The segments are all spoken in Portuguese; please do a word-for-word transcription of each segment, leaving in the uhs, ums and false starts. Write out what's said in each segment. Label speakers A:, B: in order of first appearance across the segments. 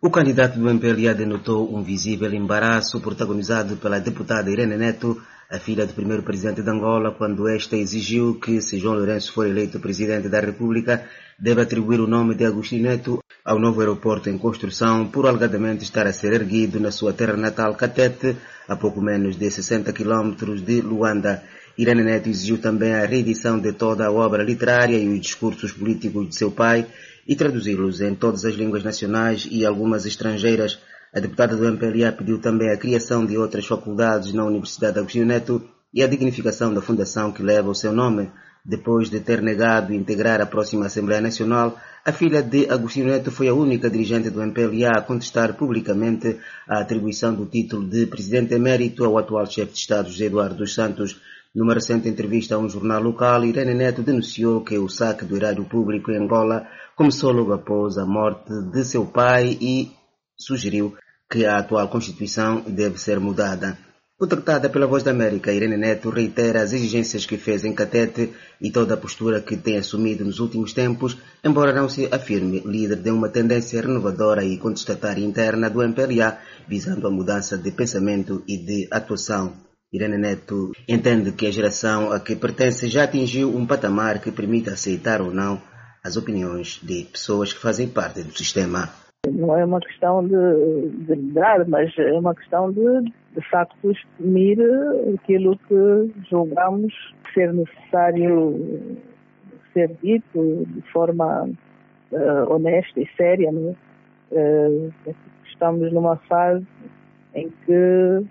A: O candidato do M P L A denotou um visível embaraço protagonizado pela deputada Irene Neto, a filha do primeiro presidente de Angola, quando esta exigiu que, se João Lourenço for eleito presidente da República, deve atribuir o nome de Agostinho Neto ao novo aeroporto em construção, por alegadamente estar a ser erguido na sua terra natal, Catete, a pouco menos de sessenta quilómetros de Luanda. Irene Neto exigiu também a reedição de toda a obra literária e os discursos políticos de seu pai e traduzi-los em todas as línguas nacionais e algumas estrangeiras. A deputada do M P L A pediu também a criação de outras faculdades na Universidade Agostinho Neto e a dignificação da fundação que leva o seu nome. Depois de ter negado integrar a próxima Assembleia Nacional, a filha de Agostinho Neto foi a única dirigente do M P L A a contestar publicamente a atribuição do título de presidente emérito ao atual chefe de Estado José Eduardo dos Santos. Numa recente entrevista a um jornal local, Irene Neto denunciou que o saque do erário público em Angola começou logo após a morte de seu pai e sugeriu que a atual Constituição deve ser mudada. Contactada pela Voz da América, Irene Neto reitera as exigências que fez em Catete e toda a postura que tem assumido nos últimos tempos, embora não se afirme líder de uma tendência renovadora e contestatária interna do M P L A, visando a mudança de pensamento e de atuação. Irene Neto entende que a geração a que pertence já atingiu um patamar que permite aceitar ou não as opiniões de pessoas que fazem parte do sistema.
B: Não é uma questão de, de liderar, mas é uma questão de, de facto, exprimir aquilo que julgamos ser necessário ser dito de forma uh, honesta e séria. Né? Uh, estamos numa fase em que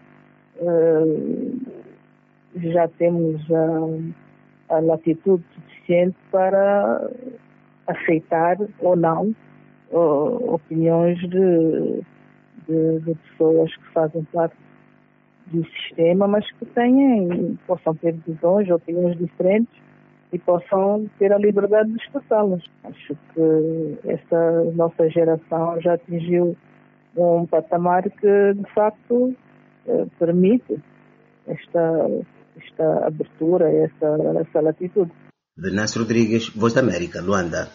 B: uh, já temos a, a latitude suficiente para aceitar ou não uh, opiniões de, de, de pessoas que fazem parte do sistema, mas que tenham, possam ter visões, opiniões diferentes e possam ter a liberdade de expressá-las. Acho que esta nossa geração já atingiu um patamar que, de facto, uh, permite esta, esta abertura, essa, essa latitude.
A: Venâncio Rodrigues, Voz da América, Luanda.